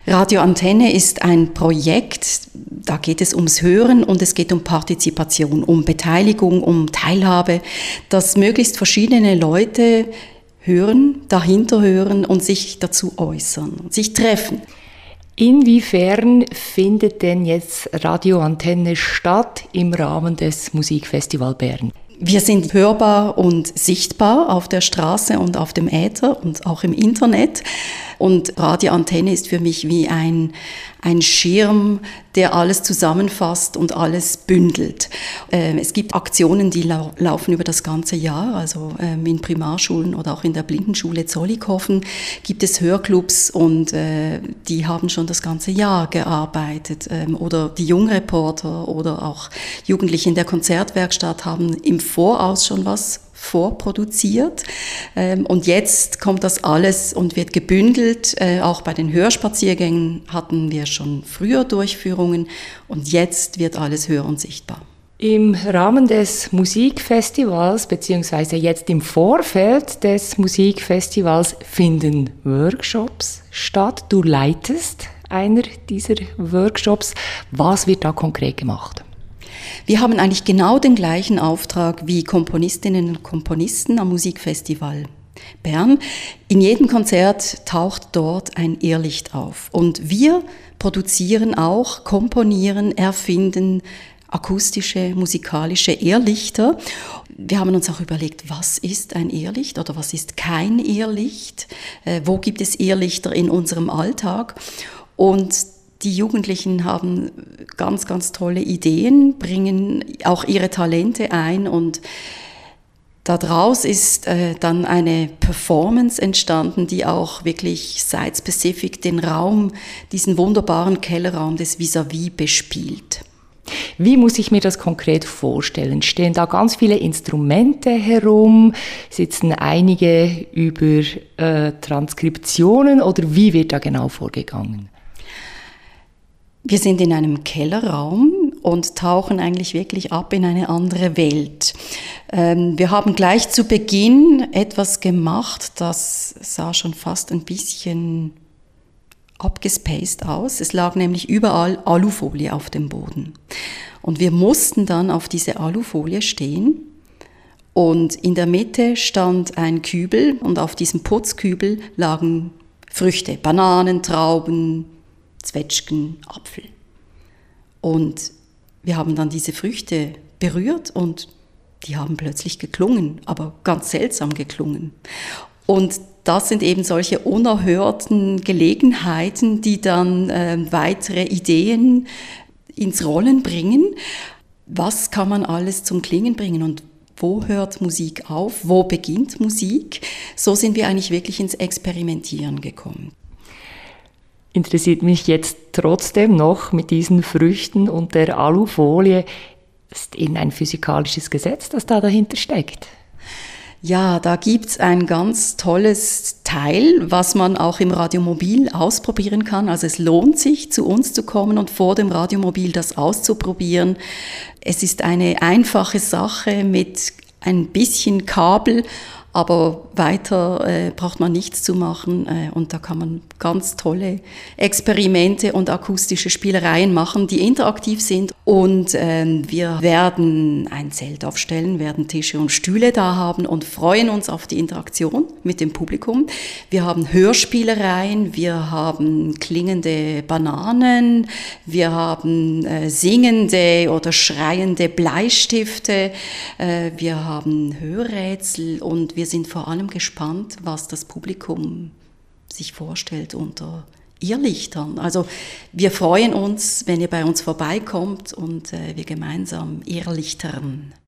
Radio Antenne ist ein Projekt, da geht es ums Hören und es geht um Partizipation, um Beteiligung, um Teilhabe, dass möglichst verschiedene Leute hören, dahinter hören und sich dazu äußern, sich treffen. Inwiefern findet denn jetzt Radio Antenne statt im Rahmen des Musikfestival Bern? Wir sind hörbar und sichtbar auf der Straße und auf dem Äther und auch im Internet. Und Radio Antenne ist für mich wie ein Schirm, der alles zusammenfasst und alles bündelt. Es gibt Aktionen, die laufen über das ganze Jahr. Also in Primarschulen oder auch in der Blindenschule Zollikofen gibt es Hörclubs und die haben schon das ganze Jahr gearbeitet. Oder die Jungreporter oder auch Jugendliche in der Konzertwerkstatt haben im Voraus schon was vorproduziert und jetzt kommt das alles und wird gebündelt. Auch bei den Hörspaziergängen hatten wir schon früher Durchführungen und jetzt wird alles hör- und sichtbar. Im Rahmen des Musikfestivals beziehungsweise jetzt im Vorfeld des Musikfestivals finden Workshops statt. Du leitest einer dieser Workshops. Was wird da konkret gemacht? Wir haben eigentlich genau den gleichen Auftrag wie Komponistinnen und Komponisten am Musikfestival Bern. In jedem Konzert taucht dort ein Irrlicht auf. Und wir produzieren auch, komponieren, erfinden akustische, musikalische Irrlichter. Wir haben uns auch überlegt, was ist ein Irrlicht oder was ist kein Irrlicht? Wo gibt es Irrlichter in unserem Alltag? Und die Jugendlichen haben ganz, ganz tolle Ideen, bringen auch ihre Talente ein und daraus ist dann eine Performance entstanden, die auch wirklich site-specific den Raum, diesen wunderbaren Kellerraum des Vis-à-vis bespielt. Wie muss ich mir das konkret vorstellen? Stehen da ganz viele Instrumente herum? Sitzen einige über Transkriptionen oder wie wird da genau vorgegangen? Wir sind in einem Kellerraum und tauchen eigentlich wirklich ab in eine andere Welt. Wir haben gleich zu Beginn etwas gemacht, das sah schon fast ein bisschen abgespaced aus. Es lag nämlich überall Alufolie auf dem Boden. Und wir mussten dann auf diese Alufolie stehen und in der Mitte stand ein Kübel und auf diesem Putzkübel lagen Früchte, Bananen, Trauben, Zwetschgen, Apfel. Und wir haben dann diese Früchte berührt und die haben plötzlich geklungen, aber ganz seltsam geklungen. Und das sind eben solche unerhörten Gelegenheiten, die dann weitere Ideen ins Rollen bringen. Was kann man alles zum Klingen bringen und wo hört Musik auf, wo beginnt Musik? So sind wir eigentlich wirklich ins Experimentieren gekommen. Interessiert mich jetzt trotzdem noch mit diesen Früchten und der Alufolie. Ist Ihnen ein physikalisches Gesetz, das da dahinter steckt? Ja, da gibt's ein ganz tolles Teil, was man auch im Radiomobil ausprobieren kann. Also es lohnt sich, zu uns zu kommen und vor dem Radiomobil das auszuprobieren. Es ist eine einfache Sache mit ein bisschen Kabel, aber weiter braucht man nichts zu machen und da kann man ganz tolle Experimente und akustische Spielereien machen, die interaktiv sind. Und wir werden ein Zelt aufstellen, werden Tische und Stühle da haben und freuen uns auf die Interaktion mit dem Publikum. Wir haben Hörspielereien, wir haben klingende Bananen, wir haben singende oder schreiende Bleistifte, wir haben Hörrätsel und wir sind vor allem gespannt, was das Publikum sich vorstellt unter Irrlichtern. Also wir freuen uns, wenn ihr bei uns vorbeikommt und wir gemeinsam irrlichtern.